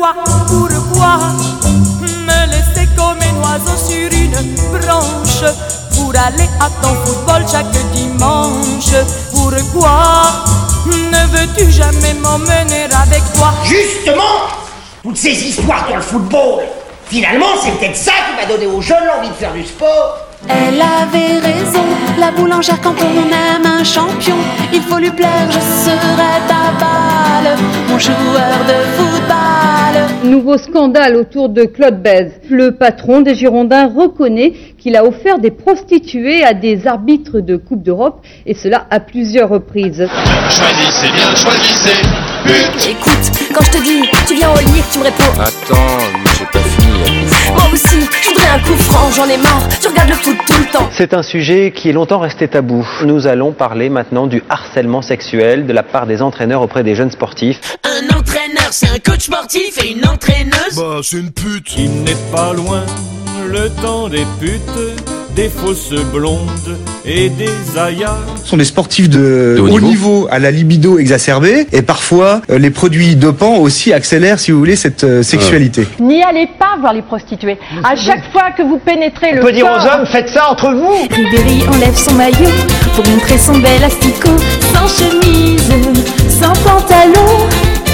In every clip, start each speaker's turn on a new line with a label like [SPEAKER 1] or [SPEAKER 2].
[SPEAKER 1] Pourquoi me laisser comme un oiseau sur une branche pour aller à ton football chaque dimanche? Pourquoi ne veux-tu jamais m'emmener avec toi?
[SPEAKER 2] Justement, toutes ces histoires dans le football, finalement c'est peut-être ça qui va donner aux jeunes l'envie de faire du sport.
[SPEAKER 3] Elle avait raison, la boulangère, quand on aime un champion, il faut lui plaire, je serai ta balle, mon joueur de football.
[SPEAKER 4] Nouveau scandale autour de Claude Bèze. Le patron des Girondins reconnaît qu'il a offert des prostituées à des arbitres de Coupe d'Europe, et cela à plusieurs reprises.
[SPEAKER 5] Choisissez bien, choisissez.
[SPEAKER 3] Écoute, quand je te dis, tu viens au lit et que tu me réponds.
[SPEAKER 5] Attends, j'ai pas fini.
[SPEAKER 3] Moi aussi, je voudrais un coup franc, j'en ai marre, tu regardes le foot tout le temps.
[SPEAKER 6] C'est un sujet qui est longtemps resté tabou. Nous allons parler maintenant du harcèlement sexuel de la part des entraîneurs auprès des jeunes sportifs.
[SPEAKER 7] Un entraîneur, c'est un coach sportif, et une entraîneuse,
[SPEAKER 8] bah c'est une pute. Il n'est pas loin le temps des putes, des fausses blondes et des aïas.
[SPEAKER 9] Ce sont des sportifs de haut niveau à la libido exacerbée, et parfois les produits dopants aussi accélèrent, si vous voulez, cette sexualité.
[SPEAKER 4] N'y allez pas voir les prostituées. À chaque fois que vous pénétrez le corps...
[SPEAKER 2] On peut dire aux hommes, faites ça entre vous.
[SPEAKER 3] Ribéry enlève son maillot pour montrer son bel asticot, sans chemise, sans pantalon.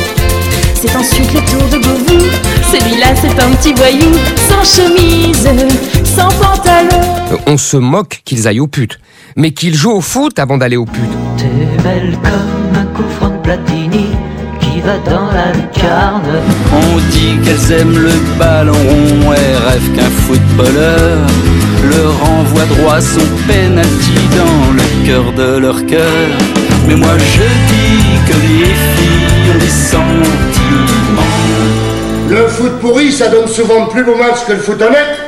[SPEAKER 3] C'est ensuite le tour de Beauvau, celui-là c'est un petit voyou, sans chemise, sans pantalon.
[SPEAKER 10] On se moque qu'ils aillent aux putes, mais qu'ils jouent au foot avant d'aller aux putes.
[SPEAKER 11] T'es belle comme un coup franc de Platini qui va dans la lucarne.
[SPEAKER 12] On dit qu'elles aiment le ballon rond et rêvent qu'un footballeur leur envoie droit son penalty dans le cœur de leur cœur. Mais moi je dis que les filles ont des sentiments.
[SPEAKER 2] Le foot pourri, ça donne souvent de plus beaux matchs que le foot honnête.